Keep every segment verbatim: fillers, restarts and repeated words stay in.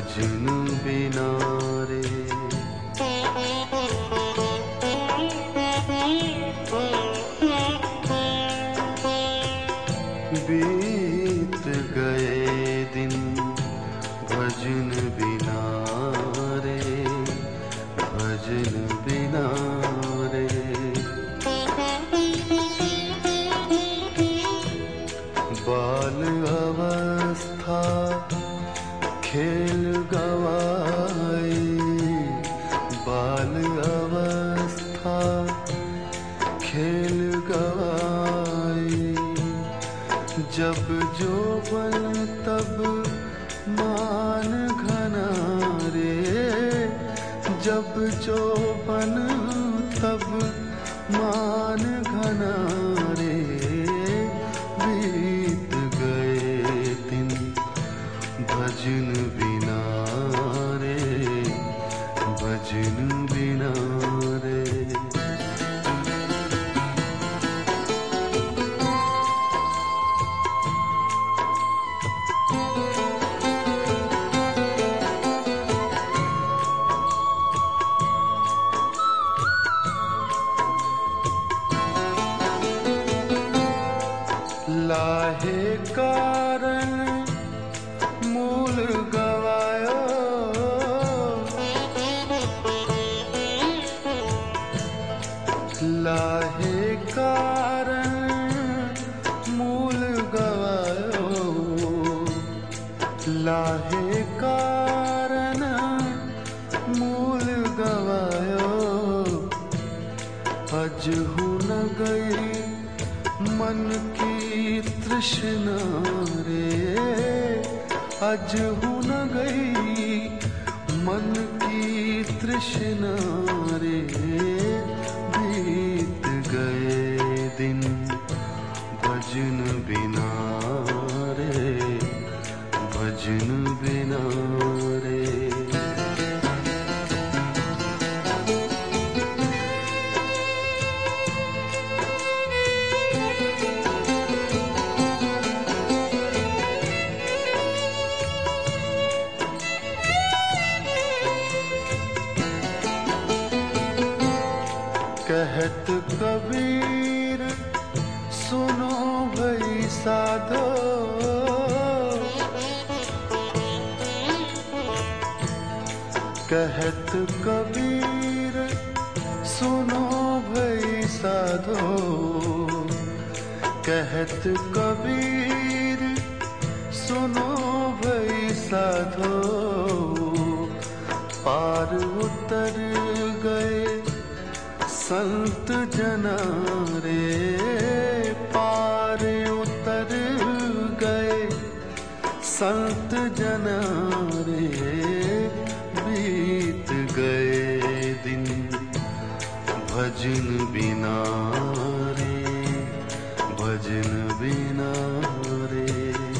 भजन बिना रे। बीत गए दिन भजन बिना रे, भजन बिना रे। बाल अवस्था खेल गवाई, बाल अवस्था खेल गवाई। जब जोबन तब मान घना रे, जब जोबन तब मान घना रे। बीत गए दिन भजन बिना रे, भजन बिना रे। लाहे कारण मूल गवायो, लाहे कारण मूल गवायो, लाहे कारण मूल गवायो। अजहु न गई मन की तृष्णा रे, अजहु न गई मन की तृष्णा रे। बीत गए दिन भजन बिना रे, भजन बिना रे। कहत कबीर सुनो भई साधो, कहत कबीर सुनो भई साधो, कहत कबीर सुनो भई साधो। पार उतर गए संत जना रे, पार उतर गए संत जना रे। बीत गए दिन भजन बिना रे, भजन बिना रे।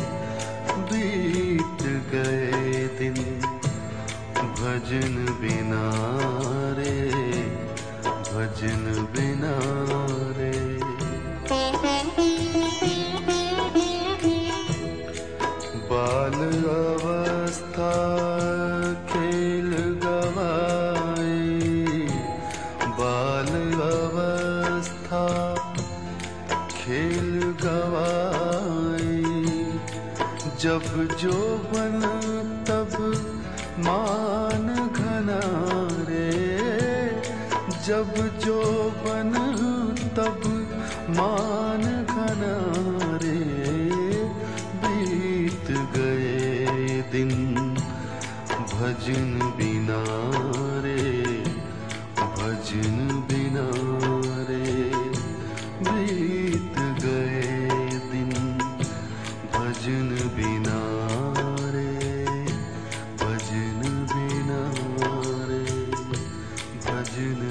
बीत गए दिन भजन बिना रे, भजन बिना रे। बाल अवस्था खेल गवाई, बाल अवस्था खेल गवाई। जब जोबन तब मान घना रे, जब जोबन तब मान घना रे। बीत गए दिन भजन बिना रे, भजन बिना रे। बीत गए दिन भजन बिना रे, भजन बिना रे, भजन